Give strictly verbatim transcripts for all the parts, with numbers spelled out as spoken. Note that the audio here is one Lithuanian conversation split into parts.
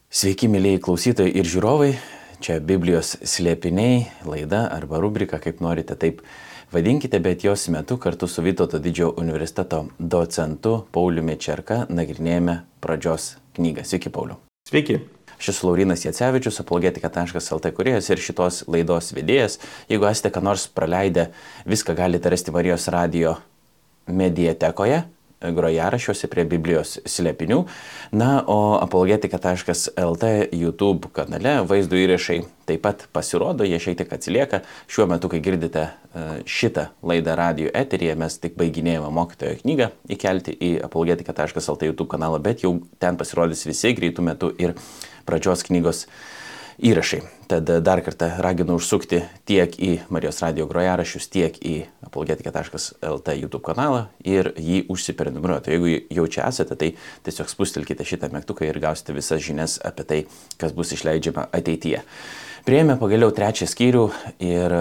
Sveiki, mėlyjei klausytojai ir žiūrovai. Čia Biblijos slėpiniai, laida arba rubrika, kaip norite taip vadinkite, bet jos metu kartu su Vytauto didžiojo universiteto docentu Pauliumi Čerka nagrinėjame pradžios knygą. Sveiki, Pauliau. Sveiki. Aš esu Laurinas Jacevičius, apologetika taškas el tė kūrėjas ir šitos laidos vedėjas. Jeigu esate ką nors praleidę, viską galite rasti Marijos radijo mediatekoje, grojaraščiuose prie Biblijos slėpinių. Na, o apologetika taškas el tė YouTube kanale vaizdo įrašai taip pat pasirodo, jie šiek tiek atsilieka. Šiuo metu, kai girdite šitą laidą radijo eteryje, mes tik baiginėjame mokytojo knygą įkelti į apologetika taškas el tė YouTube kanalą, bet jau ten pasirodys visi greitų metų ir pradžios knygos įrašai. Tad dar kartą raginu užsukti tiek į Marijos radijo grojaraščius, tiek į apologetika taškas el tė YouTube kanalą ir jį užsiprenumeruoti. Jeigu jau čia esate, tai tiesiog spustelkite šitą mygtuką ir gausite visas žinias apie tai, kas bus išleidžiama ateityje. Priėjome pagaliau trečią skyrių ir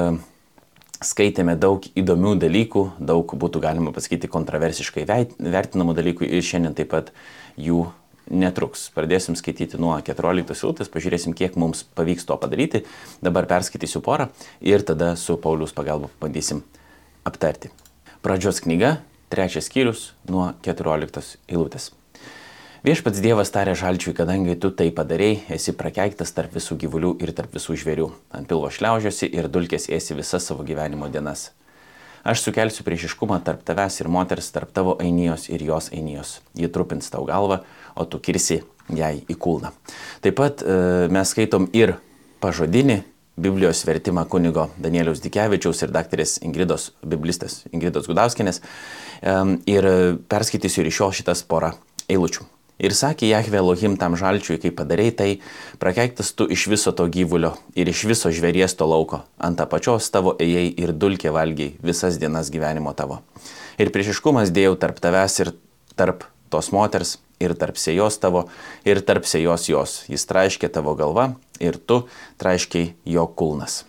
skaitėme daug įdomių dalykų, daug būtų galima pasakyti kontroversiškai vertinamų dalykų ir šiandien taip pat jų netruks. Pradėsim skaityti nuo keturioliktos eilutės, pažiūrėsim, kiek mums pavyks to padaryti. Dabar perskaitysiu porą ir tada su Pauliaus pagalba bandysim aptarti. Pradžios knyga, trečias skyrius nuo keturioliktos eilutės. Viešpats Dievas tarė žalčiui, kadangi tu tai padarei, esi prakeiktas tarp visų gyvulių ir tarp visų žvėrių. Ant pilvo šliaužiosi ir dulkės ėsi visas savo gyvenimo dienas. Aš sukelsiu priešiškumą tarp tavęs ir moters, tarp tavo ainijos ir jos ainijos. Ji trupins tau galvą, o tu kirsi jai į kulną. Taip pat e, mes skaitom ir pažodinį Biblijos vertimą kunigo Danieliaus Dikevičiaus ir daktarės Ingridos, biblistės Ingridos Gudauskienės. E, ir perskaitysiu ir iš jo šitas porą eilučių. Ir sakė Jahve Elohim tam žalčiui, kai padarei tai, prakeiktas tu iš viso to gyvulio ir iš viso žvėries to lauko, ant apačios tavo ėjai ir dulkė valgiai visas dienas gyvenimo tavo. Ir priešiškumas dėjau tarp tavęs ir tarp tos moters, ir tarp sėjos tavo, ir tarp sėjos jos. Jis traiškė tavo galva, ir tu traiškiai jo kulnas.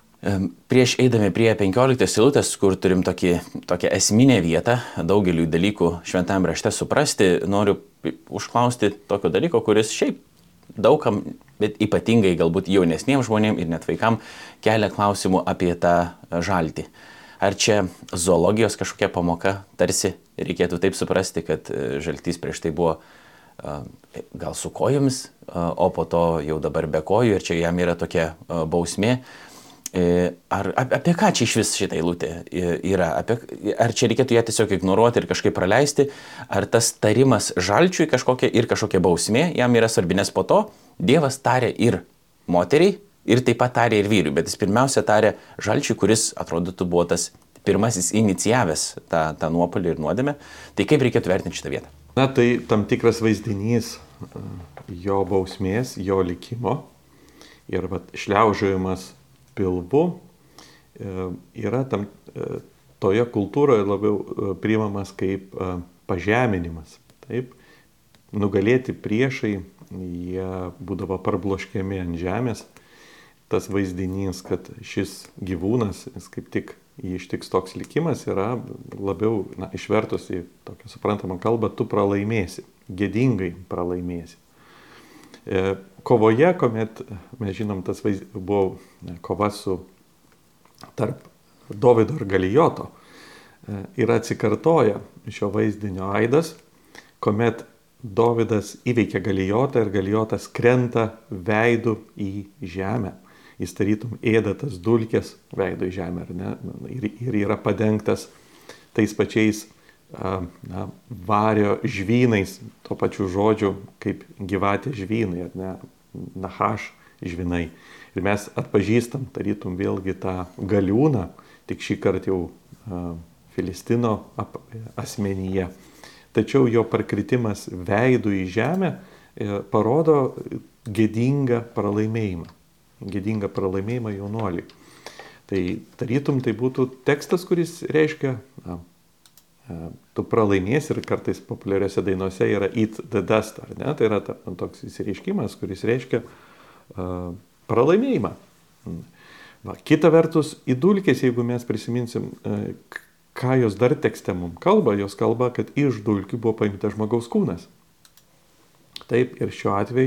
Prieš eidami prie penkioliktos eilutės, kur turim tokį, tokią esminę vietą, daugelių dalykų šventame rašte suprasti, noriu užklausti tokio dalyko, kuris šiaip daugam, bet ypatingai galbūt jaunesniems žmonėms ir net vaikam kelia klausimų apie tą žaltį. Ar čia zoologijos kažkokia pamoka, tarsi reikėtų taip suprasti, kad žaltys prieš tai buvo gal su kojomis, o po to jau dabar be kojų ir čia jam yra tokia bausmė. Ar apie ką čia iš vis šitą eilutę yra? Apie, ar čia reikėtų ją tiesiog ignoruoti ir kažkaip praleisti? Ar tas tarimas žalčiui kažkokia ir kažkokia bausmė jam yra svarbi? Nes po to Dievas tarė ir moteriai, ir taip pat tarė ir vyrui. Bet jis pirmiausia tarė žalčiui, kuris atrodytų buvo tas pirmasis inicijavęs tą, tą nuopolį ir nuodėmę. Tai kaip reikėtų vertinti šitą vietą? Na, tai tam tikras vaizdinys jo bausmės, jo likimo ir vat, šliaužiojimas pilvu yra tam, toje kultūroje labiau priimamas kaip pažeminimas. Taip, nugalėti priešai, jie būdavo parbloškiami ant žemės. Tas vaizdinys, kad šis gyvūnas, jis kaip tik jį ištiks toks likimas, yra labiau na, išvertus į tokią suprantamą kalbą, tu pralaimėsi, gėdingai pralaimėsi. Kovoje, kuomet, mes žinom, tas vaiz... buvo kova su tarp Dovydo ir Galijoto, yra atsikartoja šio vaizdinio aidas, kuomet Dovydas įveikia Galijotą ir Galijotas krenta veidu į žemę. Jis tarytum ėda tas dulkės veidu į žemę, ar ne? Ir, ir yra padengtas tais pačiais na, vario žvynais, to pačiu žodžiu, kaip gyvatė žvynai, ar ne, nahaš žvynai. Ir mes atpažįstam, tarytum vėlgi tą galiūną, tik šį kartą jau a, Filistino ap, asmenyje. Tačiau jo parkritimas veidų į žemę e, parodo gėdingą pralaimėjimą. Gėdingą pralaimėjimą jaunuoliui. Tai tarytum tai būtų tekstas, kuris reiškia na, tu pralaimėsi ir kartais populiariose dainose yra eat the dust, ar ne? Tai yra ta, toks įsireiškimas, kuris reiškia uh, pralaimėjimą. Va, kita vertus, į dulkės, jeigu mes prisiminsim, uh, ką jos dar tekste mums kalba, jos kalba, kad iš dulkių buvo paimtas žmogaus kūnas. Taip, ir šiuo atveju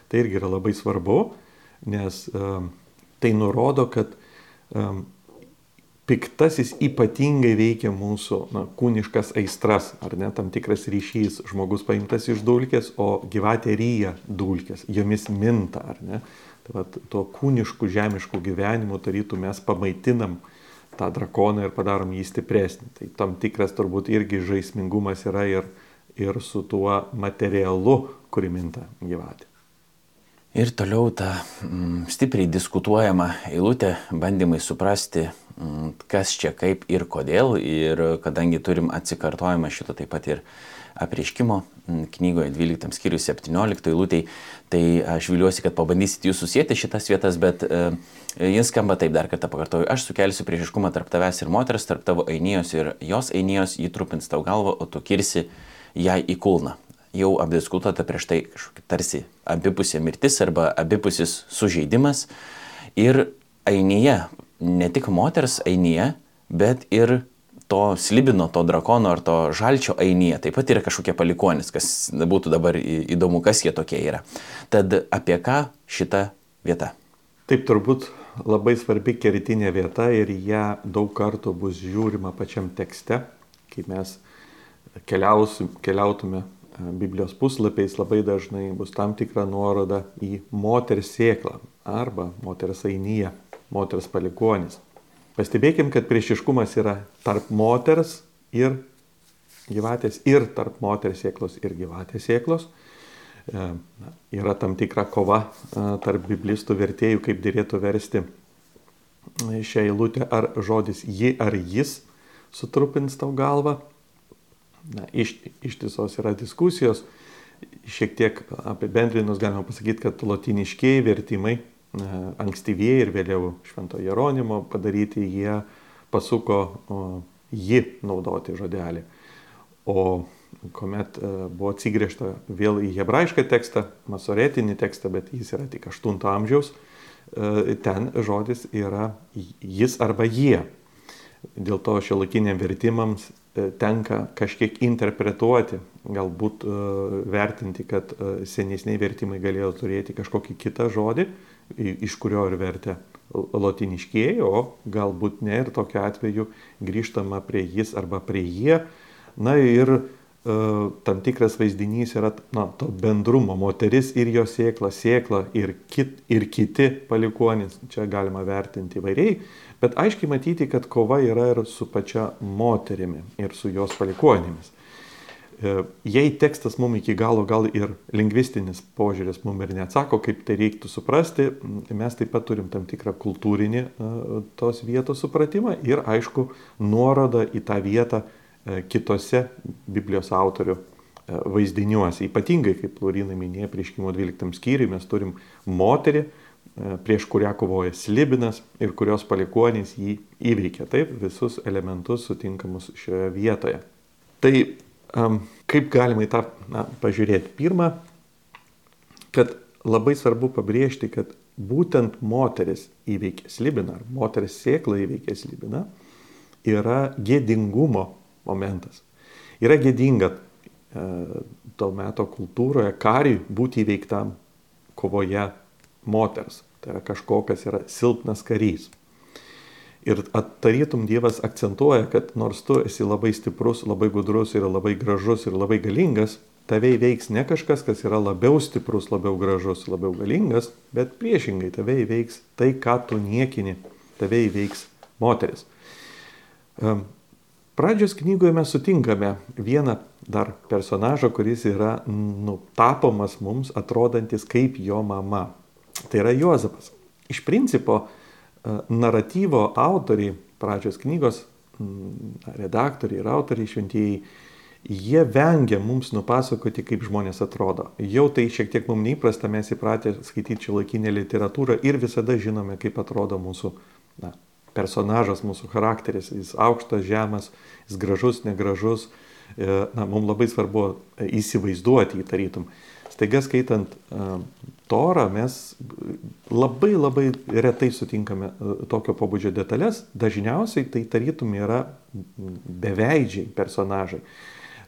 Tai irgi yra labai svarbu, nes um, tai nurodo, kad um, piktasis ypatingai veikia mūsų na, kūniškas aistras, ar ne, tam tikras ryšys, žmogus paimtas iš dulkės, o gyvatė ryja dulkės, jomis minta, ar ne. Tai vat, tuo kūnišku, žemišku gyvenimu tarytų mes pamaitinam tą drakoną ir padarom jį stipresnį. Tai tam tikras turbūt irgi žaismingumas yra ir, ir su tuo materialu, kurį minta gyvatė. Ir toliau ta mm, stipriai diskutuojama eilutė, bandymai suprasti, mm, kas čia kaip ir kodėl. Ir kadangi turim atsikartojimą šito taip pat ir apreiškimo mm, knygoje dvyliktam skyriui septynioliktai eilutei, tai aš viliuosi, kad pabandysit jūs susėti šitas vietas, bet e, jis skamba taip, dar kartą pakartoju. Aš sukelsiu priešiškumą tarp tavęs ir moters, tarp tavo ainijos ir jos ainijos, jį trupins tau galvą, o tu kirsi jai į kulną. Jau apdiskutuota prieš tai kažkokia tarsi abipusė mirtis arba abipusis sužeidimas. Ir ainija, ne tik moters ainija, bet ir to slibino, to drakono ar to žalčio ainija. Taip pat yra kažkokie palikuonis, kas būtų dabar įdomu, kas jie tokie yra. Tad apie ką šita vieta? Taip, turbūt labai svarbi kertinė vieta ir ją daug kartų bus žiūrima pačiam tekste, kai mes keliausim, keliautume Biblijos puslapiais, labai dažnai bus tam tikra nuoroda į moters sėklą arba moters ainiją, moters palikuonis. Pastebėkim, kad priešiškumas yra tarp moters ir gyvatės ir tarp moters sėklos ir gyvatės sėklos. E, yra tam tikra kova e, tarp biblistų vertėjų, kaip dėrėtų versti šią eilutę, ar žodis ji ar jis sutrupins tau galvą. Na, iš, ištisos yra diskusijos, šiek tiek apibendrinus galima pasakyti, kad lotyniškieji vertimai, ankstyvieji ir vėliau Švento Jeronimo padaryti, jie pasuko o, ji naudoti žodelį. O kuomet buvo atsigręžta vėl į hebrajišką tekstą, masoretinį tekstą, bet jis yra tik aštunto amžiaus, ten žodis yra jis arba jie. Dėl to šiuolaikiniam vertimams tenka kažkiek interpretuoti, galbūt uh, vertinti, kad uh, senesniai vertimai galėjo turėti kažkokį kitą žodį, iš kurio ir vertė lotyniškieji, o galbūt ne, ir tokiu atveju grįžtama prie jis arba prie jie. Na ir uh, tam tikras vaizdinys yra na, to bendrumo, moteris ir jo sėkla, sėkla ir, kit, ir kiti palikuonys, čia galima vertinti įvairiai. Bet aiškiai matyti, kad kova yra ir su pačia moterimi ir su jos palikuonimis. Jei tekstas mums iki galo gal ir lingvistinis požiūris mums ir neatsako, kaip tai reiktų suprasti, mes taip pat turim tam tikrą kultūrinį tos vietos supratimą ir aišku nuorodą į tą vietą kitose Biblijos autorių vaizdiniuose. Ypatingai, kaip Lauryna minėjo, apreiškimo dvyliktam skyriui mes turim moterį, prieš kurią kovoja slibinas ir kurios palikuonys jį įveikia. Taip, visus elementus sutinkamus šioje vietoje. Tai um, kaip galima į tą na, pažiūrėti? Pirma, kad labai svarbu pabrėžti, kad būtent moteris įveikia slibiną, ar moteris sėkla įveikia slibiną, yra gėdingumo momentas. Yra gėdinga e, to meto kultūroje kariui būti įveiktam kovoje moters, tai yra kažkokas yra silpnas karys. Ir tarytum Dievas akcentuoja, kad nors tu esi labai stiprus, labai gudrus ir labai gražus ir labai galingas, tave įveiks ne kažkas, kas yra labiau stiprus, labiau gražus, labiau galingas, bet priešingai tave įveiks tai, ką tu niekini, tave įveiks moteris. Pradžios knygoje mes sutinkame vieną dar personažą, kuris yra nutapomas mums atrodantis kaip jo mama. Tai yra Juozapas. Iš principo, naratyvo autoriai, pradžios knygos redaktoriai ir autoriai šventieji, jie vengia mums nupasakoti, kaip žmonės atrodo. Jau tai šiek tiek mums neįprasta, mes įpratę skaityti šiuolaikinę literatūrą ir visada žinome, kaip atrodo mūsų na, personažas, mūsų charakteris. Jis aukštas, žemas, jis gražus, negražus. Na, mums labai svarbu įsivaizduoti jį tarytum. Staiga skaitant uh, Torą, mes labai labai retai sutinkame uh, tokio pobūdžio detalės. Dažniausiai tai tarytum yra beveidžiai personažai.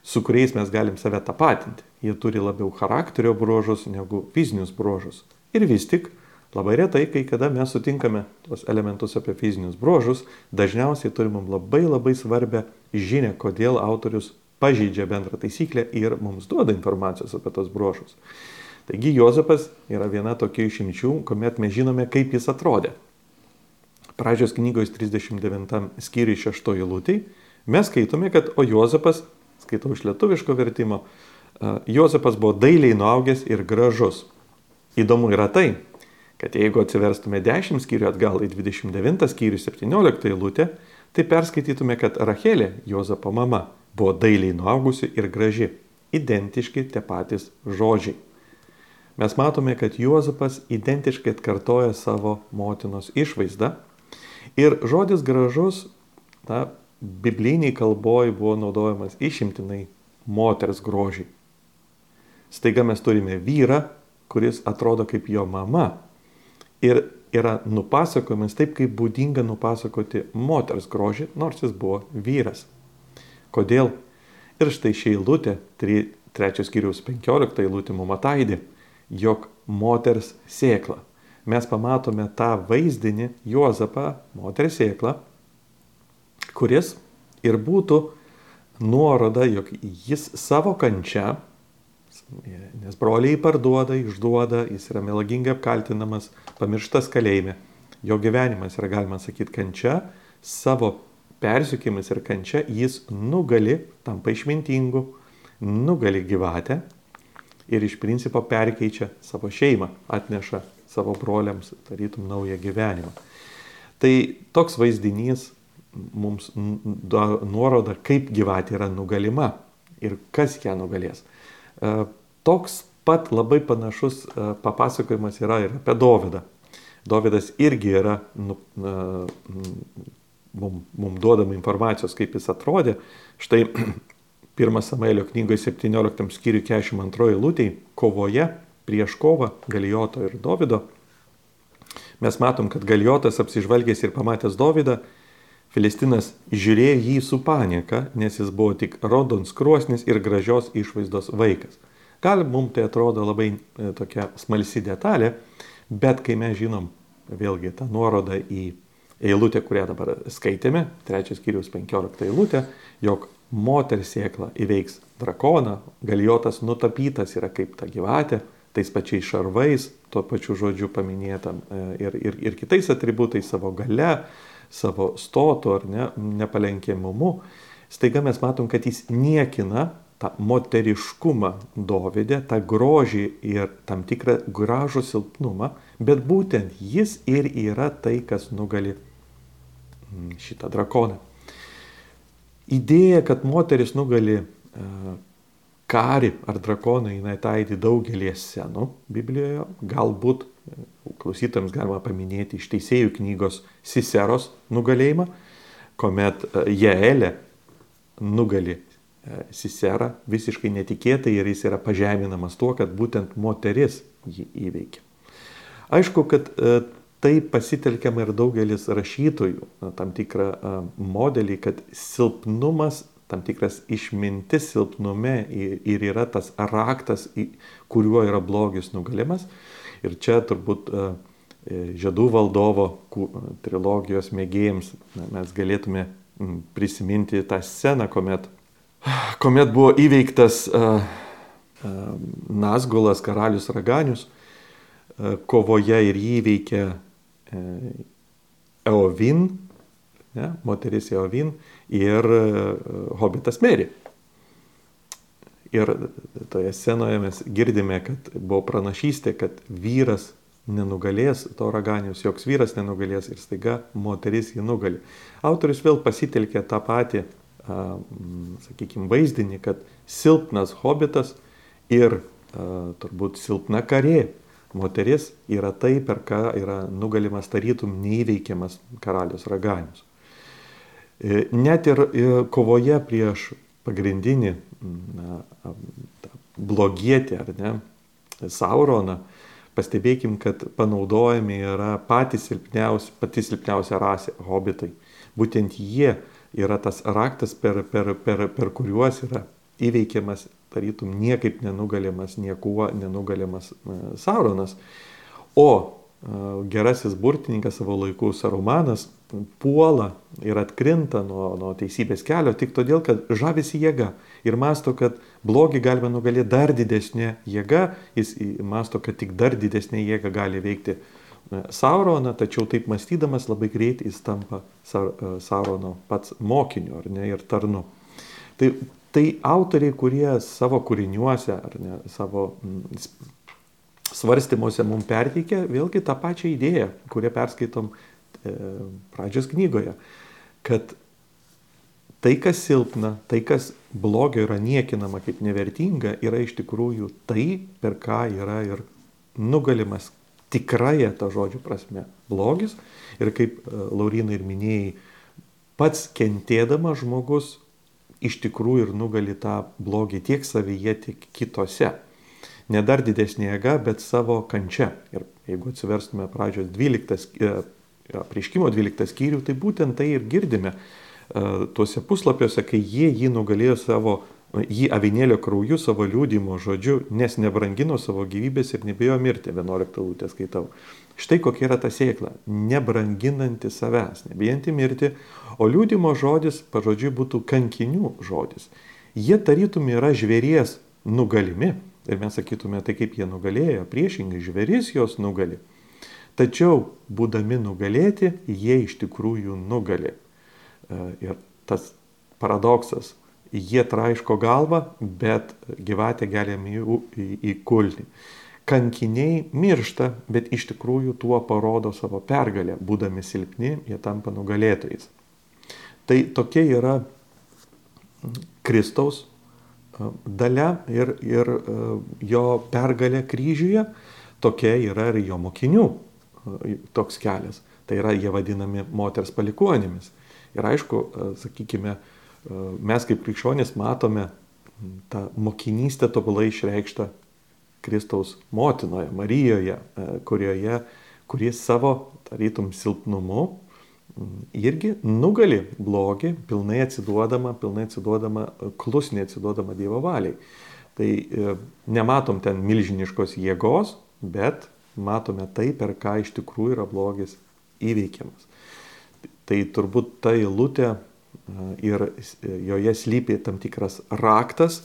su kuriais mes galim save tapatinti. Jie turi labiau charakterio bruožus negu fizinius bruožus. Ir vis tik labai retai, kai kada mes sutinkame tos elementus apie fizinius bruožus, dažniausiai turime labai labai svarbę žinią, kodėl autorius pažeidžia bendrą taisyklę ir mums duoda informacijos apie tos bruožus. Taigi Juozapas yra viena tokia išimčių, kuomet mes žinome, kaip jis atrodė. Pradžios knygos trisdešimt devintam skyriui šeštoj eilutėj mes skaitome, kad o Juozapas, skaitau iš lietuviško vertimo, Juozapas buvo dailiai nuaugęs ir gražus. Įdomu yra tai, kad jeigu atsiverstume dešimt skyrių atgal į dvidešimt devintą skyrių septynioliktą eilutę, tai perskaitytume, kad Rachelė, Juozapo mama, buvo dailiai nuaugusi ir graži. Identiški tie patys žodžiai. Mes matome, kad Juozapas identiškai atkartoja savo motinos išvaizdą. Ir žodis gražus, na, bibliniai kalboj buvo naudojamas išimtinai moters grožiai. Staiga mes turime vyrą, kuris atrodo kaip jo mama. Ir yra nupasakojimas taip, kaip būdinga nupasakoti moters grožį, nors jis buvo vyras. Kodėl? Ir štai ši eilutė, trečios skyriaus penkiolikta eilutė mum ataidi, jog moters sėkla. Mes pamatome tą vaizdinį Juozapą, moters sėklą, kuris ir būtų nuoroda, jog jis savo kančia, nes broliai parduoda, išduoda, jis yra melagingai apkaltinamas, pamirštas kalėjime. Jo gyvenimas yra, galima sakyti, kančia, savo persikėjimas ir kančia jis nugali, tampa išmintingu, nugali gyvatę ir iš principo perkeičia savo šeimą, atneša savo broliams, tarytum, naują gyvenimą. Tai toks vaizdinys mums nuoroda, kaip gyvatė yra nugalima ir kas ją nugalės. Toks pat labai panašus papasakojimas yra ir apie Dovydą. Dovydas irgi yra nu, mums mum duodama informacijos, kaip jis atrodė. Štai pirmas Samuelio knygoje septynioliktam skyriui keturiasdešimt antroj eilutėj, kovoje prieš kovą Galijoto ir Dovydo. Mes matom, kad Galijotas apsižvalgęs ir pamatęs Dovydą, Filistinas žiūrėjo jį su panieka, nes jis buvo tik raudons krosnis ir gražios išvaizdos vaikas. Gal mums tai atrodo labai e, tokia smalsi detalė, bet kai mes žinom vėlgi tą nuorodą į eilutę, kurią dabar skaitėme, trečios skyriaus penkiolikta eilutė, jog moters sėkla įveiks drakoną, Galijotas nutapytas yra kaip ta gyvatė, tais pačiais šarvais, tuo pačiu žodžiu paminėtam ir, ir, ir kitais atributais, savo gale, savo stotu ar ne, nepalenkiamumu. Staiga mes matom, kad jis niekina tą moteriškumą Dovyde, tą grožį ir tam tikrą gražų silpnumą, bet būtent jis ir yra tai, kas nugali šitą drakoną. Idėja, kad moteris nugali uh, karį ar drakoną, jinai taidi daugelį scenų Biblijoje. Galbūt klausytojams galima paminėti iš Teisėjų knygos Siseros nugalėjimą, kuomet Jaelė nugali Siserą visiškai netikėtai ir jis yra pažeminamas tuo, kad būtent moteris jį įveikia. Aišku, kad tai pasitelkiama ir daugelis rašytojų, tam tikrą modelį, kad silpnumas, tam tikras išmintis silpnume ir yra tas raktas, kuriuo yra blogis nugalimas. Ir čia turbūt Žiedų valdovo trilogijos mėgėjams mes galėtume prisiminti tą sceną, kuomet, kuomet buvo įveiktas Nazgulas, karalius Raganius, kovoje ir jį įveikė Eovin, ne, moteris Eovin ir hobitas Meri. Ir toje scenoje mes girdime, kad buvo pranašystė, kad vyras nenugalės to Raganius, joks vyras nenugalės ir staiga moteris jį nugali. Autorius vėl pasitelkė tą patį, sakykime, vaizdinį, kad silpnas hobitas ir turbūt silpna karė moteris yra tai, per ką yra nugalimas tarytum neįveikiamas karalius Raganius. Net ir kovoje prieš pagrindinį na, blogietį, ar ne, Sauroną, pastebėkim, kad panaudojami yra patys silpniausi, pati silpniausia rasė – hobitai. Būtent jie yra tas raktas, per, per, per, per kuriuos yra įveikiamas, tarytum niekaip nenugalimas, niekuo nenugalimas Sauronas. O gerasis burtininkas savo laikų Sarumanas puola ir atkrinta nuo, nuo teisybės kelio tik todėl, kad žavisi jėga ir masto, kad blogį galima nugalėti dar didesnė jėga, jis masto, kad tik dar didesnė jėga gali veikti Sauroną, tačiau taip mąstydamas labai greitai jis tampa Saurono pats mokiniu, ar ne, ir tarnu. Tai, tai autoriai, kurie savo kūriniuose, ar ne, savo svarstymuose mums perteikia vėlgi tą pačią idėją, kurią perskaitom e, pradžios knygoje, kad tai, kas silpna, tai, kas blogio yra niekinama kaip nevertinga, yra iš tikrųjų tai, per ką yra ir nugalimas tikrąją tą žodžio prasme blogis. Ir kaip Laurynai ir minėjai, pats kentėdamas žmogus iš tikrųjų ir nugali tą blogį tiek savyje, tiek kitose. Ne dar didesnė jėga, bet savo kančia. Ir jeigu atsiverstume pradžios dvyliktas, apreiškimo dvyliktą skyrių, tai būtent tai ir girdime tuose puslapiuose, kai jie jį nugalėjo savo, jį avinėlio krauju, savo liūdimo žodžiu, nes nebrangino savo gyvybės ir nebijo mirti. vienuoliktą eilutę skaitau. Štai kokia yra ta sėkla. Nebranginanti savęs, nebijanti mirti, o liūdimo žodis, pažodžiui, būtų kankinių žodis. Jie tarytum yra žvėries nugalimi. Ir mes sakytume, tai kaip jie nugalėjo, priešingai žvėris jos nugali. Tačiau, būdami nugalėti, jie iš tikrųjų nugali. Ir tas paradoksas, jie traiško galvą, bet gyvatė geliam į, į, į kulnį. Kankiniai miršta, bet iš tikrųjų tuo parodo savo pergalę. Būdami silpni, jie tampa nugalėtojais. Tai tokia yra Kristaus dalia ir, ir jo pergalė kryžiuje, tokia yra ir jo mokinių toks kelias. Tai yra, jie vadinami moters palikuonimis. Ir aišku, sakykime, mes kaip krikščionys matome tą mokinystę tobulai išreikštą Kristaus motinoje, Marijoje, kurioje, kurie savo, tarytum, silpnumu irgi nugali blogį, pilnai atsiduodama, pilnai atsiduodama, klusniai atsiduodama Dievo valiai. Tai e, nematom ten milžiniškos jėgos, bet matome tai, per ką iš tikrųjų yra blogis įveikiamas. Tai turbūt ta eilutė ir joje slypi tam tikras raktas,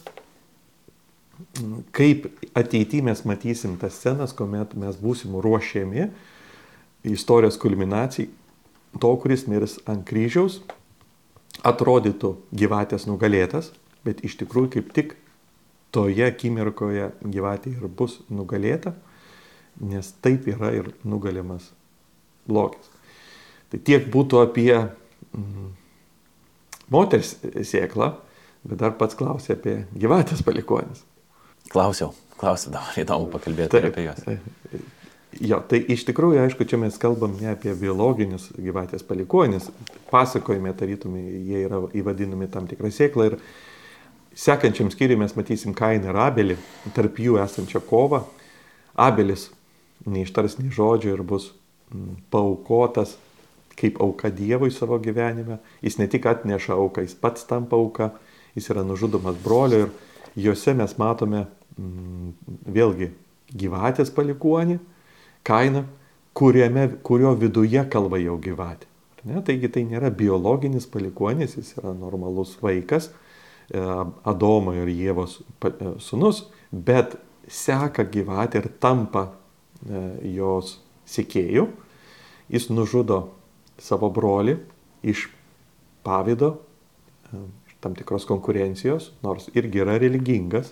kaip ateityje mes matysim tas scenas, kuomet mes būsim ruošiami istorijos kulminacijai, to, kuris mirs ant kryžiaus, atrodytų gyvatės nugalėtas, bet iš tikrųjų kaip tik toje akimirkoje gyvatė ir bus nugalėta, nes taip yra ir nugalimas blogis. Tai tiek būtų apie mm, moters sėklą, bet dar pats klausė apie gyvatės palikuonis. Klausiau, klausiau, dabar įdomu pakalbėti taip, apie juos. Jo, tai iš tikrųjų, aišku, čia mes kalbam ne apie biologinius gyvatės palikuonis. Pasakojime, tarytum, jie yra įvadinami tam tikrą sėklą ir sekančiam skyriui mes matysim Kainą ir Abelį, tarp jų esančią kovą. Abelis neištars nei žodžio ir bus paaukotas kaip auka Dievui savo gyvenime. Jis ne tik atneša auką, jis pats tampa auka, jis yra nužudomas brolio ir juose mes matome mm, vėlgi gyvatės palikuonį, Kainą, kuriame, kurio viduje kalba jau gyvatė. Ne? Taigi tai nėra biologinis palikuonis, jis yra normalus vaikas, Adomo ir Ievos sūnus, bet seka gyvatė ir tampa jos sekėjų. Jis nužudo savo brolį iš pavydo, iš tam tikros konkurencijos, nors irgi yra religingas.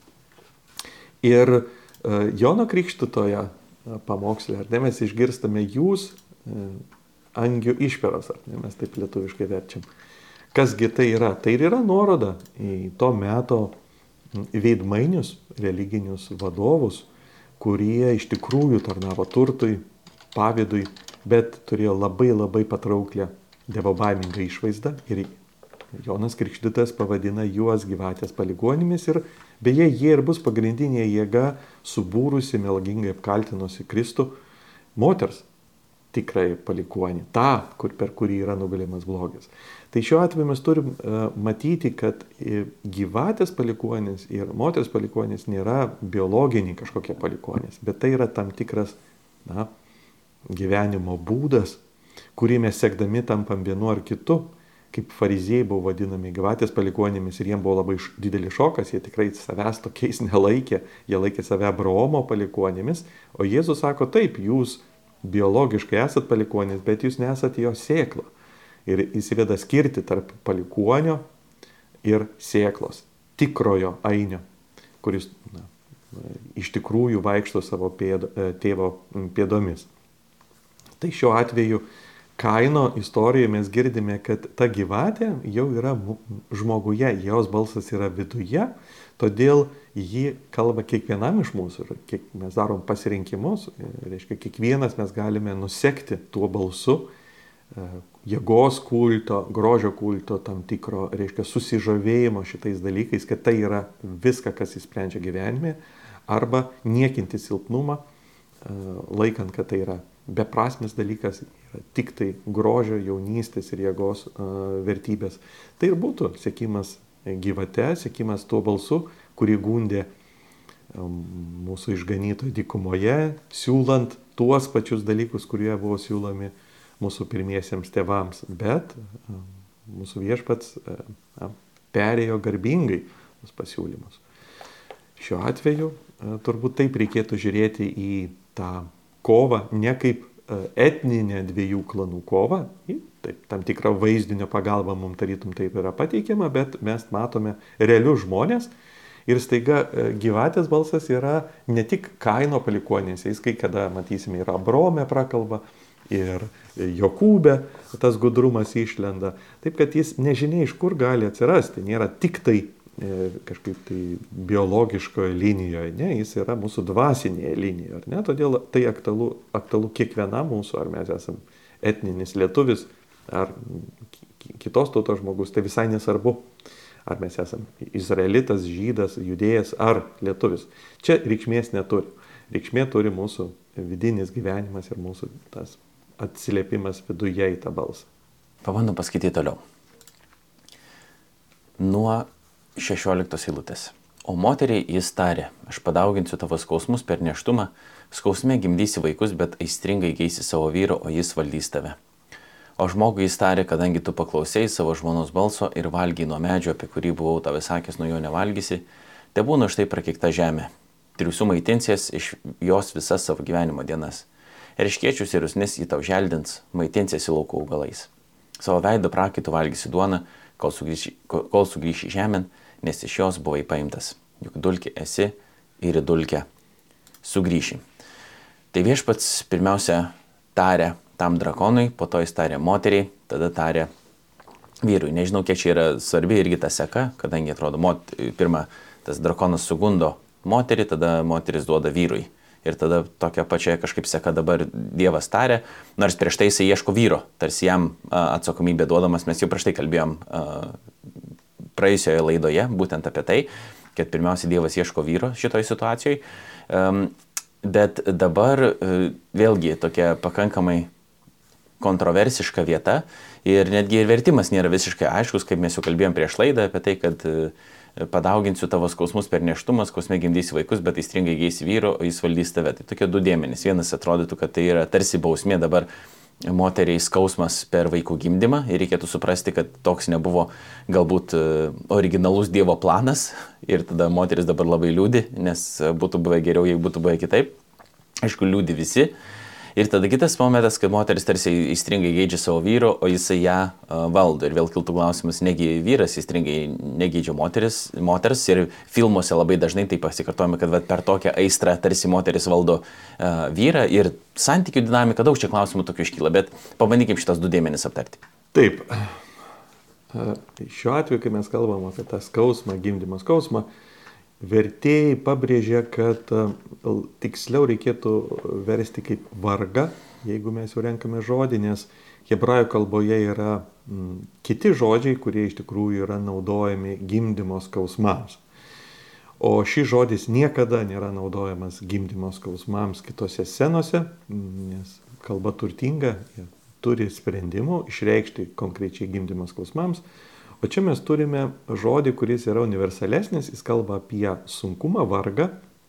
Ir Jono Krikštytojo pamokslė, ar ne, mes išgirstame jūs angių išperos, ar ne, mes taip lietuviškai verčiam. Kasgi tai yra? Tai ir yra nuoroda į to meto veidmainius, religinius vadovus, kurie iš tikrųjų tarnavo turtui, pavydui, bet turėjo labai labai patrauklę dievobaimingą išvaizdą ir Jonas Krikštytojas pavadina juos gyvatės palikuonimis ir beje, jie ir bus pagrindinė jėga subūrusi, melagingai apkaltinusi Kristų moters tikrąjį palikuonį, tą, kur, per kurį yra nugalimas blogis. Tai šiuo atveju mes turim uh, matyti, kad gyvatės palikuonis ir moters palikuonis nėra biologiniai kažkokie palikuonis, bet tai yra tam tikras na, gyvenimo būdas, kurį mes sekdami tampam vienu ar kitu, kaip fariziejai buvo vadinami gyvatės palikuonimis ir jiems buvo labai didelis šokas, jie tikrai savęs tokiais nelaikė, jie laikė save Abraomo palikuonimis, o Jėzus sako taip, jūs biologiškai esat palikuonis, bet jūs nesat jo sėkla. Ir įsiveda skirti tarp palikuonio ir sėklos, tikrojo ainio, kuris na, iš tikrųjų vaikšto savo pėdo, tėvo pėdomis. Tai šiuo atveju Kaino istorijoje mes girdime, kad ta gyvatė jau yra žmoguje, jos balsas yra viduje, todėl ji kalba kiekvienam iš mūsų. Ir kiek mes darom pasirinkimus, reiškia, kiekvienas mes galime nusekti tuo balsu jėgos kulto, grožio kulto, tam tikro, reiškia, susižavėjimo šitais dalykais, kad tai yra viską, kas įsprendžia gyvenime, arba niekinti silpnumą, laikant, kad tai yra beprasmis dalykas, yra tik tai grožio, jaunystės ir jėgos uh, vertybės. Tai ir būtų sekimas gyvate, sekimas tuo balsu, kurį gundė um, mūsų išganytojo dykumoje, siūlant tuos pačius dalykus, kurie buvo siūlomi mūsų pirmiesiems tėvams. Bet um, mūsų viešpats uh, perėjo garbingai tos pasiūlymus. Šiuo atveju uh, turbūt taip reikėtų žiūrėti į tą kovą ne kaip etninė dviejų klanų kova, taip, tam tikrą vaizdinio pagalbą mums tarytum taip yra pateikiama, bet mes matome realius žmonės ir staiga gyvatės balsas yra ne tik Kaino palikuonys, jis kai kada, matysime, ir Abrome prakalba, ir Jokūbe tas gudrumas išlenda, taip kad jis nežinia iš kur gali atsirasti, nėra tik tai kažkaip tai biologiškoje linijoje, ne, jis yra mūsų dvasinėje linijoje, ar ne, todėl tai aktualu, aktualu kiekvienam mūsų, ar mes esam etninis lietuvis, ar kitos tautos žmogus, tai visai nesvarbu, ar mes esam izraelitas, žydas, judėjas, ar lietuvis. Čia reikšmės neturi. Reikšmė turi mūsų vidinis gyvenimas ir mūsų tas atsiliepimas viduje į tą balsą. Pabandom paskaityti toliau. Nuo šešioliktos eilutės. O moteriai jis tarė, aš padauginsiu tavo skausmus per nėštumą, skausme gimdysi vaikus, bet aistringai geisi savo vyro, o jis valdys tave. O žmogui jis tarė, kadangi tu paklausėjai savo žmonos balso ir valgiai nuo medžio, apie kurį buvau tave sakęs, nuo jo nevalgysi, te būna štai prakeikta žemė. Triūsų maitinsies iš jos visas savo gyvenimo dienas. Erškėčius ir usnis į tau želdins, maitinsiesi lauko augalais. Savo veido prakaitų valgysi duoną, kol sugrįši, kol sugrįši žemėn, nes iš jos buvai paimtas. Juk dulkė esi ir į dulkę sugrįši. Tai viešpats pirmiausia tarė tam drakonui, po to jis tarė moteriai, tada tarė vyrui. Nežinau, kiek čia yra svarbi irgi ta seka, kadangi atrodo, mot, pirmą tas drakonas sugundo moterį, tada moteris duoda vyrui. Ir tada tokia pačia kažkaip seka dabar Dievas tarė, nors prieš tai jisai ieško vyro, tarsi jam a, atsakomybė duodamas, mes jau prieš tai kalbėjom a, praėjusioje laidoje, būtent apie tai, kad pirmiausia Dievas ieško vyro šitoj situacijoje. Um, bet dabar uh, vėlgi tokia pakankamai kontroversiška vieta ir netgi ir vertimas nėra visiškai aiškus, kaip mes jau kalbėjom prieš laidą apie tai, kad uh, padauginsiu tavo skausmus per nėštumą, skausme gimdysi vaikus, bet aistringai geisi vyro, o jis valdys tave. Tai tokie du dėmenys. Vienas atrodytų, kad tai yra tarsi bausmė dabar moteriai skausmas per vaikų gimdymą ir reikėtų suprasti, kad toks nebuvo galbūt originalus Dievo planas ir tada moteris dabar labai liūdi, nes būtų buvę geriau, jeigu būtų buvę kitaip. Aišku, liūdi visi. Ir tada kitas momentas, kad moteris tarsi įstringai geidžia savo vyro, o jisai ją uh, valdo. Ir vėl kiltų klausimas, negi vyras įstringai negeidžia moteris, moters. Ir filmuose labai dažnai tai pasikartojame, kad vat, per tokią aistrą tarsi moteris valdo uh, vyrą. Ir santykių dinamika, daug čia klausimų tokių iškyla, bet pabandykim šitas du dėmenis aptarti. Taip. Uh, šiuo atveju, kai mes kalbam apie tą skausmą, gimdymo skausmą, vertėjai pabrėžė, kad tiksliau reikėtų versti kaip vargą, jeigu mes jau renkame žodį, nes hebrajų kalboje yra m, kiti žodžiai, kurie iš tikrųjų yra naudojami gimdymo skausmams. O šis žodis niekada nėra naudojamas gimdymo skausmams kitose scenose, nes kalba turtinga, turi sprendimų išreikšti konkrečiai gimdymo skausmams. O čia mes turime žodį, kuris yra universalesnis, jis kalba apie sunkumą, vargą,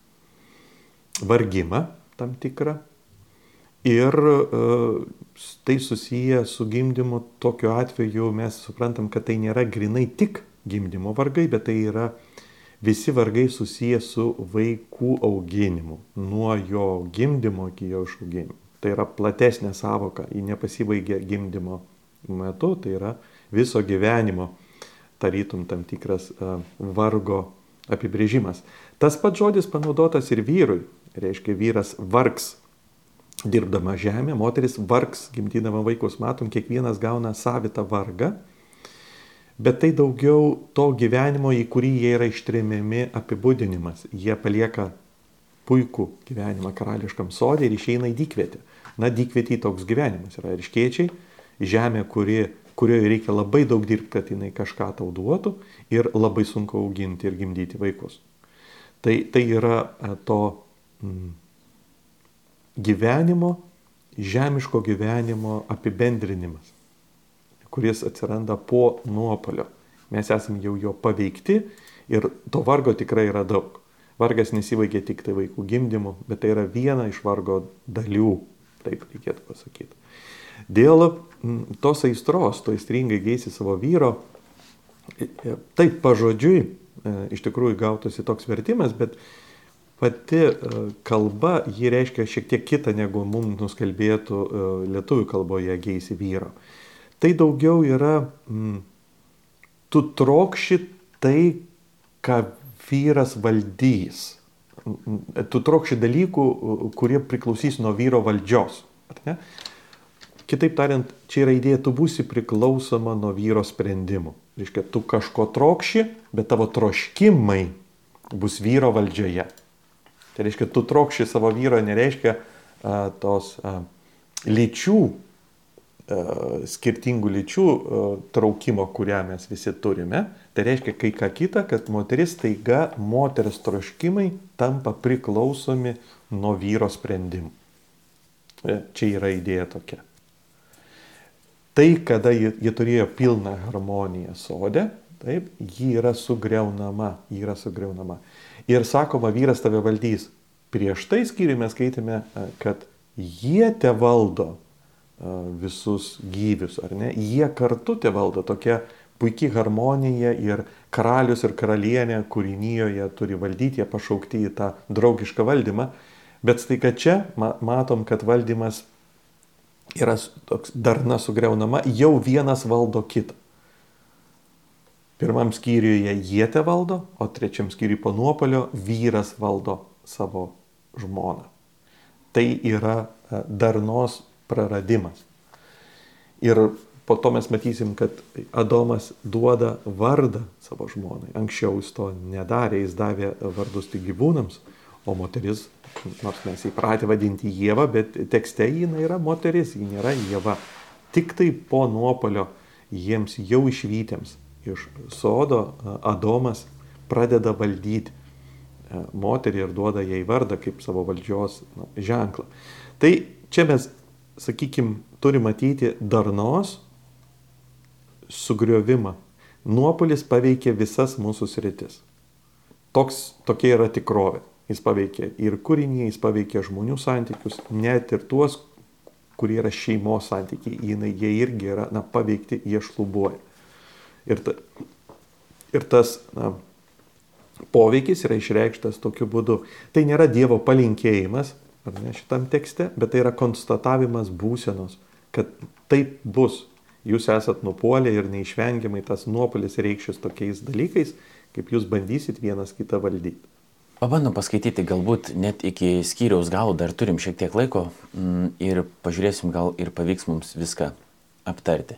vargimą tam tikrą. Ir uh, tai susiję su gimdymu, tokiu atveju mes suprantam, kad tai nėra grinai tik gimdymo vargai, bet tai yra visi vargai susiję su vaikų auginimu, nuo jo gimdymo iki jo išauginimo. Tai yra platesnė savoka, ji nepasibaigia gimdymo metu, tai yra viso gyvenimo, tarytum tam tikras uh, vargo apibrėžimas. Tas pats žodis panaudotas ir vyrui, reiškia vyras vargs dirbdama žemė, moteris vargs gimdydama vaikus. Matom, kiekvienas gauna savitą vargą, bet tai daugiau to gyvenimo, į kurį jie yra ištremiami apibūdinimas. Jie palieka puikų gyvenimą karališkam sode ir išeina į dykvietę. Na, dykvietė toks gyvenimas yra erškėčiai, žemė, kuri, kurioje reikia labai daug dirbti, kad jinai kažką tau duotų ir labai sunku auginti ir gimdyti vaikus. Tai, tai yra to mm, gyvenimo, žemiško gyvenimo apibendrinimas, kuris atsiranda po nuopolio. Mes esame jau jo paveikti ir to vargo tikrai yra daug. Vargas nesibaigia tik tai vaikų gimdymu, bet tai yra viena iš vargo dalių, taip reikėtų pasakyti. Dėl tos aistros, to aistringai geisi savo vyro, taip pažodžiui, iš tikrųjų gautųsi toks vertimas, bet pati kalba, ji reiškia šiek tiek kitą, negu mums nuskalbėtų lietuvių kalboje geisi vyro. Tai daugiau yra, mm, tu trokši tai, ką vyras valdys. Tu trokši dalykų, kurie priklausys nuo vyro valdžios. Ar ne? Kitaip tariant, čia yra idėja, tu būsi priklausoma nuo vyro sprendimų. Reiškia, tu kažko trokši, bet tavo troškimai bus vyro valdžioje. Tai reiškia, tu trokši savo vyro, nereiškia a, tos a, lyčių, a, skirtingų lyčių a, traukimo, kurią mes visi turime. Tai reiškia, kai ką kita, kad moteris taiga, moters troškimai tampa priklausomi nuo vyro sprendimų. Čia yra idėja tokia. Tai, kada ji, ji turėjo pilną harmoniją sode, taip, ji yra sugriaunama, ji yra sugriaunama. Ir sakoma, vyras tave valdys. Prieš tai skyriui mes skaitėme, kad jie te valdo visus gyvius, ar ne? Jie kartu te valdo, tokia puikiai harmonija ir karalius ir karalienė kūrinyjoje turi valdyti, jie pašaukti į tą draugišką valdymą. Bet staiga čia matom, kad valdymas yra toks darna sugriaunama, jau vienas valdo kitą. Pirmam skyriuje jie te valdo, o trečiam skyriui po nuopolio vyras valdo savo žmoną. Tai yra darnos praradimas. Ir po to mes matysim, kad Adomas duoda vardą savo žmonai. Anksčiau jis to nedarė, jis davė vardus tik gyvūnams, o moteris, nors mes įpratę vadinti Ieva, bet tekste jinai yra moteris, ji nėra Ieva. Tik tai po nuopolio jiems jau išvytėms iš sodo Adomas pradeda valdyti moterį ir duoda jai vardą kaip savo valdžios nu, ženklą. Tai čia mes, sakykime, turime matyti darnos sugriovimą. Nuopolis paveikia visas mūsų sritis. Toks, tokia yra tikrovė. Jis paveikia ir kūrinį, jis paveikia žmonių santykius, net ir tuos, kurie yra šeimos santykiai. Jie irgi yra na, paveikti, jie šlubuoja. Ir, ta, ir tas na, poveikis yra išreikštas tokiu būdu. Tai nėra Dievo palinkėjimas, ar ne, šitam tekste, bet tai yra konstatavimas būsenos, kad taip bus. Jūs esat nupuolę ir neišvengiamai tas nuopolis reikšis tokiais dalykais, kaip jūs bandysit vienas kitą valdyti. Pabandom paskaityti, galbūt net iki skyriaus galo dar turim šiek tiek laiko ir pažiūrėsim, gal ir pavyks mums viską aptarti.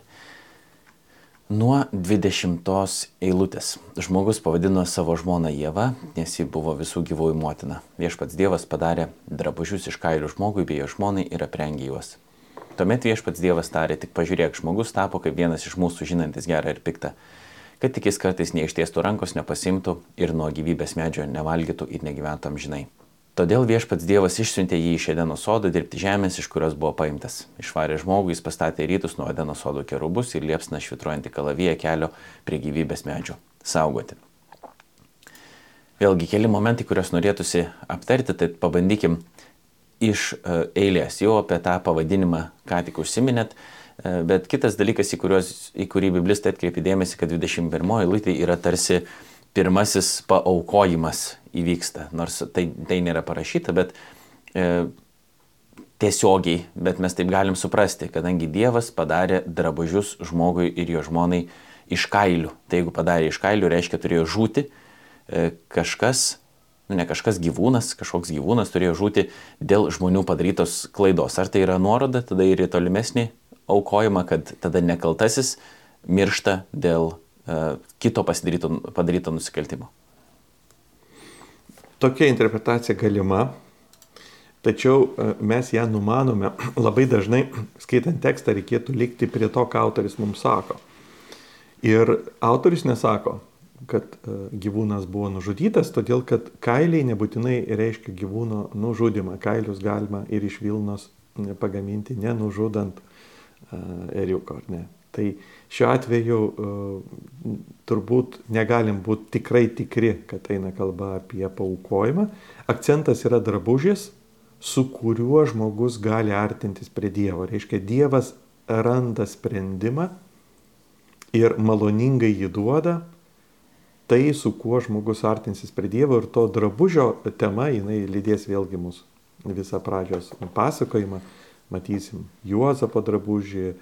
Nuo dvidešimtos eilutės. Žmogus pavadino savo žmoną Ievą, nes ji buvo visų gyvųjų motina. Viešpats Dievas padarė drabužius iš kailių žmogui bei jo žmonai ir aprengė juos. Tuomet viešpats Dievas tarė, tik pažiūrėk, žmogus tapo kaip vienas iš mūsų žinantis gerą ir piktą, kad tik jis kartais neištiestų rankos, nepasimtų ir nuo gyvybės medžio nevalgytų ir negyventų amžinai. Todėl viešpats Dievas išsiuntė jį iš Edeno sodo dirbti žemės, iš kurios buvo paimtas. Išvarė žmogų, jis pastatė į rytus nuo Edeno sodo kerubus ir liepsną švitruojantį kalaviją kelio prie gyvybės medžio saugoti. Vėlgi keli momentai, kuriuos norėtųsi aptarti, tai pabandykim iš eilės. Jau apie tą pavadinimą ką tik užsiminėt, bet kitas dalykas, į, kuriuos, į kurį biblistai atkreipė dėmesį, kad dvidešimt pirmoji eilutė yra tarsi pirmasis paaukojimas įvyksta, nors tai, tai nėra parašyta, bet e, tiesiogiai, bet mes taip galim suprasti, kadangi Dievas padarė drabužius žmogui ir jo žmonai iš kailių. Tai jeigu padarė iš kailių, reiškia turėjo žūti e, kažkas, nu ne kažkas gyvūnas, kažkoks gyvūnas turėjo žūti dėl žmonių padarytos klaidos. Ar tai yra nuoroda tada ir į tolimesnį aukojimą, kad tada nekaltasis miršta dėl kito padaryto, padaryto nusikaltimo. Tokia interpretacija galima, tačiau mes ją numanome labai dažnai, skaitant tekstą, reikėtų likti prie to, ką autoris mums sako. Ir autoris nesako, kad gyvūnas buvo nužudytas, todėl kad kailiai nebūtinai reiškia gyvūno nužudimą. Kailius galima ir iš vilnos pagaminti, nenužudant ėriuko, ar ne. Tai šiuo atveju uh, turbūt negalim būti tikrai tikri, kad eina kalba apie paaukojimą. Akcentas yra drabužis, su kuriuo žmogus gali artintis prie Dievo. Reiškia, Dievas randa sprendimą ir maloningai jį duoda tai, su kuo žmogus artinsis prie Dievo. Ir to drabužio tema, jinai lydės vėlgi mūsų visą pradžios pasakojimą. Matysim Juozapo drabužį,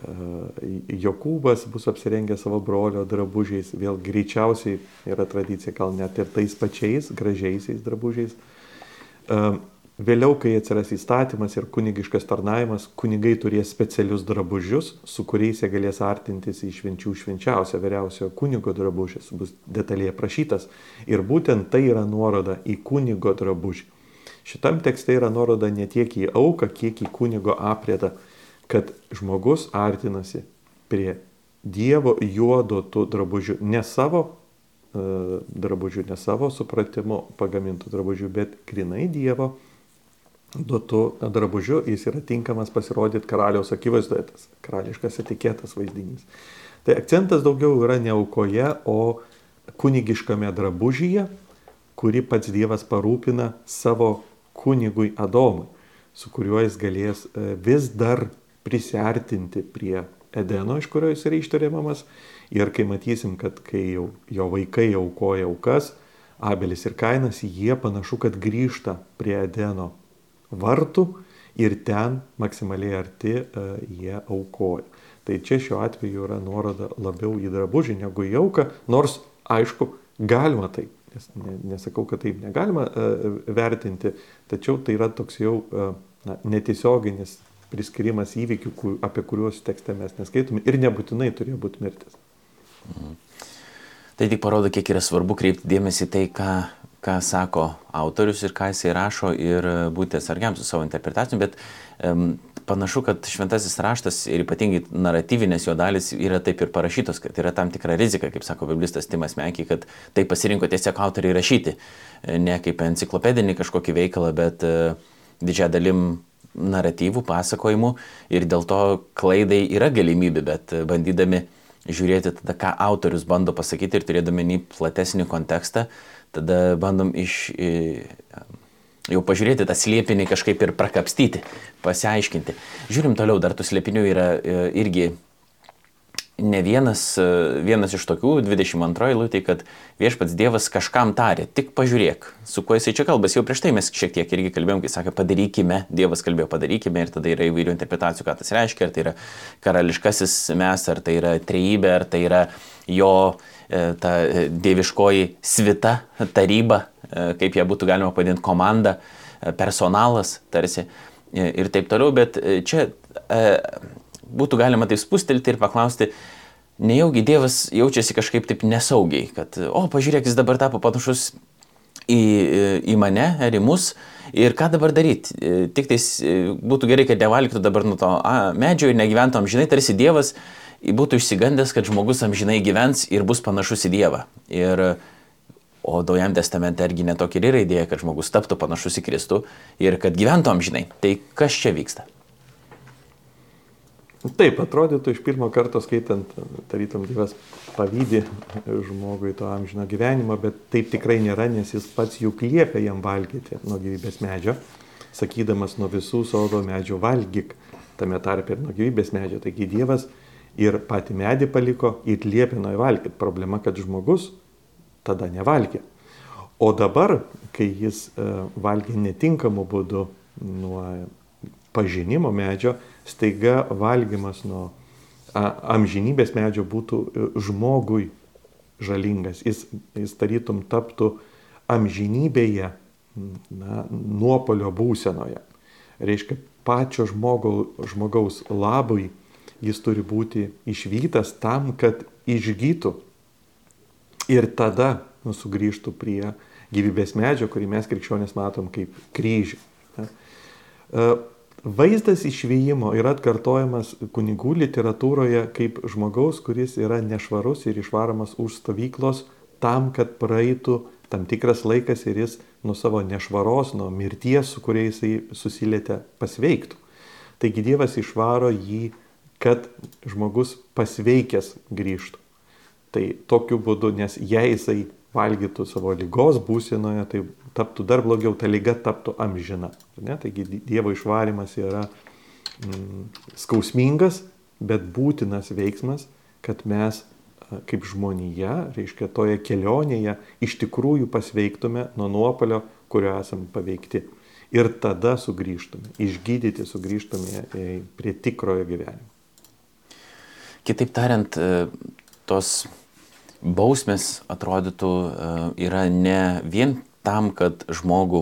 Jokūbas bus apsirengęs savo brolio drabužiais, vėl greičiausiai yra tradicija, gal net ir tais pačiais gražiaisiais drabužiais. Vėliau, kai atsiras įstatymas ir kunigiškas tarnavimas, kunigai turės specialius drabužius, su kuriais jie galės artintis į švenčių švenčiausią, vyriausiojo kunigo drabužis, bus detaliai aprašytas. Ir būtent tai yra nuoroda į kunigo drabužį. Šitam tekste yra nuoroda ne tiek į auką, kiek į kunigo aprėdą, kad žmogus artinasi prie Dievo juo duotų drabužių, ne savo uh, drabužių, ne savo supratimu pagamintų drabužių, bet grinai Dievo duotų drabužių, jis yra tinkamas pasirodyti karaliaus akivaizdoje, tas karališkas etiketas vaizdinys. Tai akcentas daugiau yra ne aukoje, o kunigiškame drabužyje, kurį pats Dievas parūpina savo kunigui Adomui, su kuriuo jis galės vis dar prisiartinti prie Edeno, iš kurio jis yra ištariamamas. Ir kai matysim, kad kai jau jo vaikai aukoja aukas, Abelis ir Kainas, jie panašu, kad grįžta prie Edeno vartų ir ten maksimaliai arti uh, jie aukoja. Tai čia šiuo atveju yra nuoroda labiau į drabužį negu į auką, nors aišku, galima taip, nes, ne, nesakau, kad taip negalima uh, vertinti, tačiau tai yra toks jau uh, na, netiesioginis priskirimas įvykių, apie kuriuos tekste mes neskaitome ir nebūtinai turėjo būti mirtis. Mhm. Tai tik parodo, kiek yra svarbu kreipti dėmesį tai, ką, ką sako autorius ir ką jisai rašo ir būti atsargiam su savo interpretacijom, bet um, panašu, kad šventasis raštas ir ypatingai naratyvinės jo dalis yra taip ir parašytos, kad yra tam tikra rizika, kaip sako biblistas Timas Mekiai, kad tai pasirinko tiesiog autoriai rašyti, ne kaip enciklopedinį kažkokį veikalą, bet uh, didžiąją dalim naratyvų, pasakojimų ir dėl to klaidai yra galimybė, bet bandydami žiūrėti tada, ką autorius bando pasakyti ir turėdami į platesnį kontekstą, tada bandom iš, jau pažiūrėti tą slėpinį kažkaip ir prakapstyti, pasiaiškinti. Žiūrim toliau, dar tų slėpinių yra irgi ne vienas, vienas iš tokių, dvidešimt antroji eilutė, kad viešpats Dievas kažkam tarė, tik pažiūrėk, su kuo jisai čia kalbas. Jau prieš tai mes šiek tiek irgi kalbėjom, kai sakė padarykime, Dievas kalbėjo padarykime ir tada yra įvairių interpretacijų, ką tas reiškia, ar tai yra karališkasis mes, ar tai yra trejybė, ar tai yra jo ta dieviškoji svita, taryba, kaip ją būtų galima pavadinti, komanda, personalas tarsi ir taip toliau, bet čia būtų galima taip spustelti ir paklausti, nejaugi Dievas jaučiasi kažkaip taip nesaugiai, kad, o, pažiūrėk, jis dabar tapo panašus į, į mane ar į mus ir ką dabar daryti. Tik tais būtų gerai, kad nevalgtų dabar nuo to a, medžio ir negyventų amžinai, tarsi Dievas būtų išsigandęs, kad žmogus amžinai gyvens ir bus panašus į Dievą. Ir O Naujajame testamente irgi netokia ir yra idėja, kad žmogus taptų panašus į Kristų ir kad gyventų amžinai. Tai kas čia vyksta? Taip, atrodytų iš pirmo karto skaitant, tarytum Dievas pavydį žmogui to amžino gyvenimo, bet taip tikrai nėra, nes jis pats juk liepia jam valgyti nuo gyvybės medžio, sakydamas nuo visų sodo medžių valgyk, tame tarpe ir nuo gyvybės medžio. Taigi Dievas ir patį medį paliko ir liepė nuo valgyti. Problema, kad žmogus tada nevalgė. O dabar, kai jis valgė netinkamu būdu nuo pažinimo medžio, staiga valgymas nuo amžinybės medžio būtų žmogui žalingas. Jis, jis tarytum taptų amžinybėje na, nuopolio būsenoje. Reiškia, pačio žmogaus, žmogaus labui jis turi būti išvytas tam, kad išgytų ir tada nu, sugrįžtų prie gyvybės medžio, kurį mes krikščionys matom kaip kryžių. Vaizdas išvijimo yra atkartojamas kunigų literatūroje kaip žmogaus, kuris yra nešvarus ir išvaromas už stovyklos tam, kad praeitų tam tikras laikas ir jis nuo savo nešvaros, nuo mirties, su kuria jisai susilietė, pasveiktų. Taigi Dievas išvaro jį, kad žmogus pasveikęs grįžtų. Tai tokiu būdu, nes jei jisai valgytų savo lygos būsenoje, tai taptų dar blogiau, ta lyga taptų amžina. Ne? Taigi Dievo išvarimas yra mm, skausmingas, bet būtinas veiksmas, kad mes kaip žmonija, reiškia toje kelionėje, iš tikrųjų pasveiktume nuo nuopolio, kurio esame paveikti. Ir tada sugrįžtume, išgydyti sugrįžtume prie tikrojo gyvenimo. Kitaip tariant, tos bausmės atrodytų yra ne vien tam, kad žmogų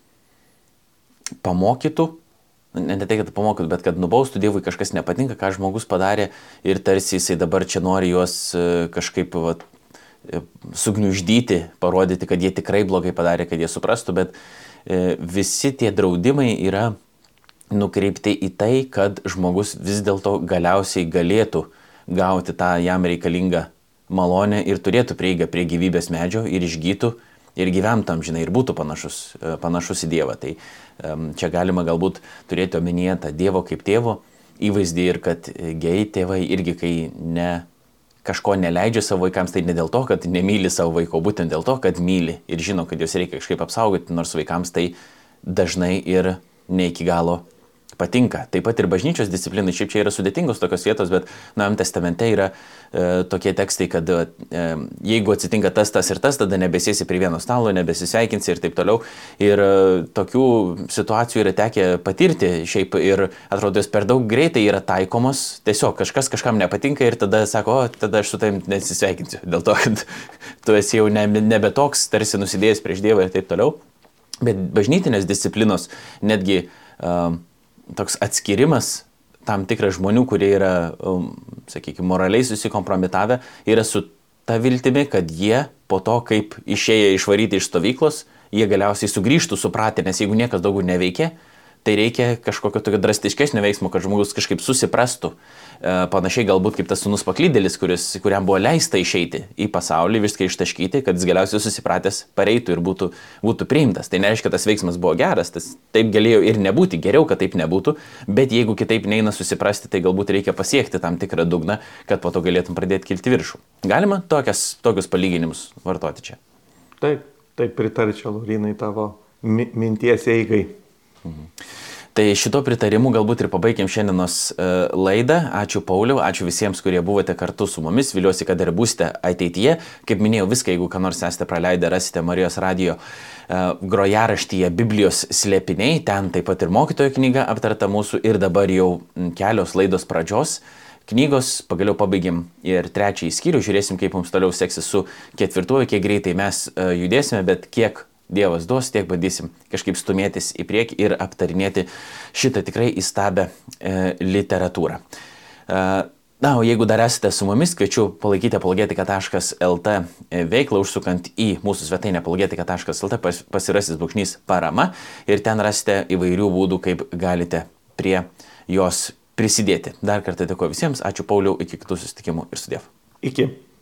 pamokytų, ne tai, kad pamokytų, bet kad nubaustų, Dievui kažkas nepatinka, ką žmogus padarė ir tarsi jisai dabar čia nori juos kažkaip va, sugniuždyti, parodyti, kad jie tikrai blogai padarė, kad jie suprastų, bet visi tie draudimai yra nukreipti į tai, kad žmogus vis dėlto galiausiai galėtų gauti tą jam reikalingą malonę ir turėtų prieigą prie gyvybės medžio ir išgytų ir gyventų amžinai ir būtų panašus, panašus į Dievą. Tai čia galima galbūt turėti omenyje tą Dievo kaip tėvo įvaizdį ir kad geri tėvai irgi, kai ne, kažko neleidžia savo vaikams, tai ne dėl to, kad nemyli savo vaiko, būtent dėl to, kad myli ir žino, kad juos reikia kažkaip apsaugoti, nors vaikams tai dažnai ir ne iki galo patinka. Taip pat ir bažnyčios disciplinai, šiaip čia yra sudėtingos tokios vietos, bet Naujajame testamente yra e, tokie tekstai, kad e, jeigu atsitinka tas, tas ir tas, tada nebesėsi prie vieno stalo, nebesisveikinsi ir taip toliau. Ir e, tokių situacijų yra tekę patirti šiaip ir atrodo, jos per daug greitai yra taikomos, tiesiog kažkas kažkam nepatinka ir tada sako, o tada aš su tavim nesisveikinsiu, dėl to, kad tu esi jau ne, nebe toks, tarsi nusidėjęs prieš Dievą ir taip toliau. Bet bažnytinės disciplinos netgi e, toks atskirimas tam tikras žmonių, kurie yra, um, sakykime, moraliai susikompromitavę, yra su ta viltimi, kad jie po to, kaip išėję išvaryti iš stovyklos, jie galiausiai sugrįžtų supratę, nes jeigu niekas daugiau neveikia, tai reikia kažkokio tokio drastiškesnio veiksmo, kad žmogus kažkaip susiprastų. E, panašiai galbūt kaip tas sūnus paklydėlis, kuris, kuriam buvo leista išeiti į pasaulį, viską ištaškyti, kad jis galiausiai susipratęs pareitų ir būtų, būtų priimtas. Tai nereiškia, kad tas veiksmas buvo geras, tas taip galėjo ir nebūti, geriau, kad taip nebūtų, bet jeigu kitaip neina susiprasti, tai galbūt reikia pasiekti tam tikrą dugną, kad po to galėtum pradėti kilti viršų. Galima tokias, tokius palyginimus vartoti čia? Taip, taip pritarčiau, Laurinai, tavo mi- minties eigai. Mhm. Tai šito pritarimu galbūt ir pabaigiam šiandienos e, laidą. Ačiū Pauliau, ačiū visiems, kurie buvote kartu su mumis. Viliuosi, kad ir būsite ateityje. Kaip minėjau, viską, jeigu ką nors esate praleidę, rasite Marijos radijo e, grojaraštyje Biblijos slėpiniai. Ten taip pat ir mokytojo knyga aptarta mūsų ir dabar jau kelios laidos pradžios. Knygos, pagaliau pabaigėm ir trečiąjį skyrių. Žiūrėsim, kaip mums toliau seksis su ketvirtuoju, kiek greitai mes e, judėsime, bet kiek Dievas duos, tiek bandysim kažkaip stumėtis į priekį ir aptarinėti šitą tikrai įstabę e, literatūrą. E, na, o jeigu dar esate su mumis, kviečiu palaikyti apologetika taškas el t veiklą, užsukant į mūsų svetainę apologetika taškas el t pas, pasirasis brūkšnys parama ir ten rasite įvairių būdų, kaip galite prie jos prisidėti. Dar kartą dėkoju visiems, ačiū Pauliau, iki kitų susitikimų ir su Dievu. Iki.